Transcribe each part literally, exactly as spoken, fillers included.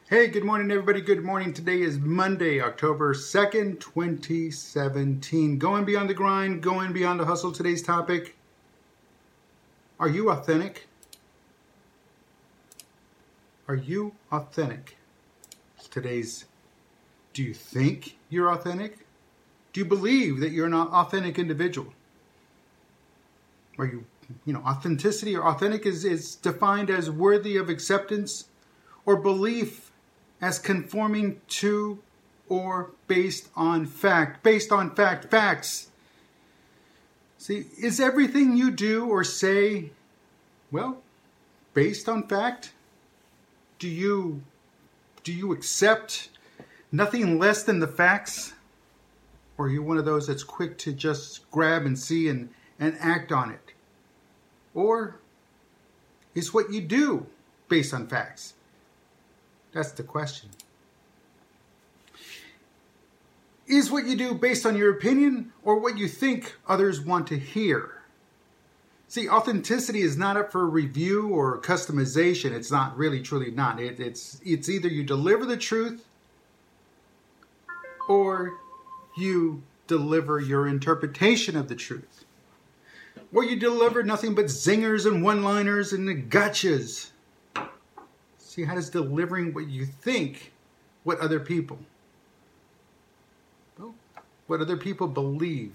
Hey, good morning, everybody. Good morning. Today is Monday, October second, twenty seventeen. Going beyond the grind, going beyond the hustle. Today's topic, are you authentic? Are you authentic? Today's, do you think you're authentic? Do you believe that you're an authentic individual? Are you, you know, authenticity or authentic is, is defined as worthy of acceptance or belief as conforming to or based on fact. Based on fact, facts. See, is everything you do or say, well, based on fact? Do you, do you accept nothing less than the facts? Or are you one of those that's quick to just grab and see and, and act on it? Or is what you do based on facts? That's the question. Is what you do based on your opinion or what you think others want to hear? See, authenticity is not up for review or customization. It's not really, truly not. It, it's, it's either you deliver the truth or you deliver your interpretation of the truth. Or you deliver nothing but zingers and one-liners and gotchas. See, how does delivering what you think, what other people, well, what other people believe,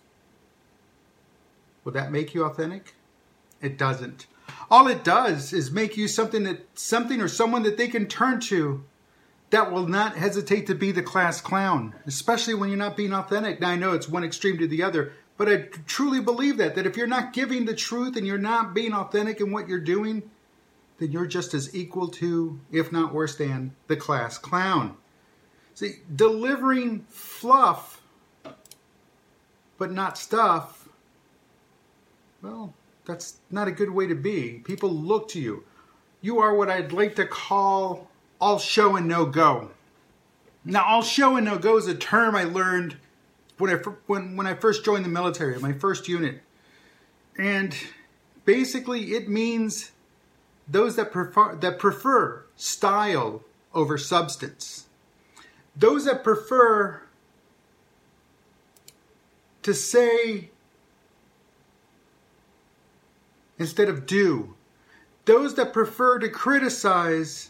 will that make you authentic? It doesn't. All it does is make you something that something or someone that they can turn to that will not hesitate to be the class clown, especially when you're not being authentic. Now, I know it's one extreme to the other, but I truly believe that, that if you're not giving the truth and you're not being authentic in what you're doing, then you're just as equal to, if not worse than, the class clown. See, delivering fluff, but not stuff, well, that's not a good way to be. People look to you. You are what I'd like to call all show and no go. Now, all show and no go is a term I learned when I, when, when I first joined the military, my first unit. And basically it means those that prefer, that prefer style over substance. Those that prefer to say instead of do. Those that prefer to criticize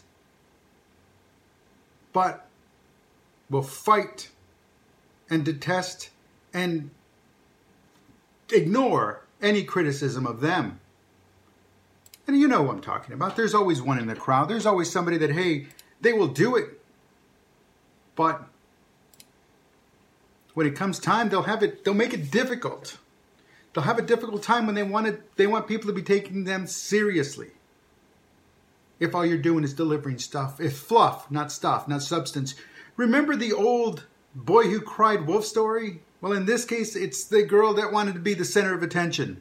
but will fight and detest and ignore any criticism of them. And you know what I'm talking about. There's always one in the crowd. There's always somebody that, hey, they will do it. But when it comes time, they'll have it, they'll make it difficult. They'll have a difficult time when they want it, they want people to be taking them seriously. If all you're doing is delivering stuff. If fluff, not stuff, not substance. Remember the old boy who cried wolf story? Well, in this case, it's the girl that wanted to be the center of attention.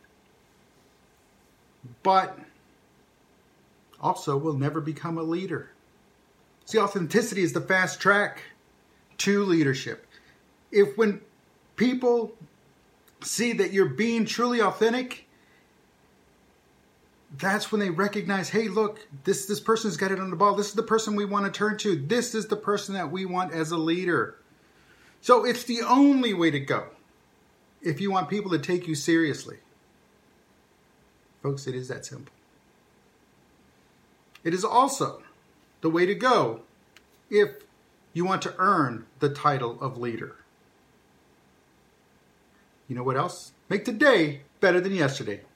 But also will never become a leader. See, authenticity is the fast track to leadership. If when people see that you're being truly authentic, that's when they recognize, hey, look, this, this person's got it on the ball. This is the person we want to turn to. This is the person that we want as a leader. So it's the only way to go if you want people to take you seriously. Folks, it is that simple. It is also the way to go if you want to earn the title of leader. You know what else? Make today better than yesterday.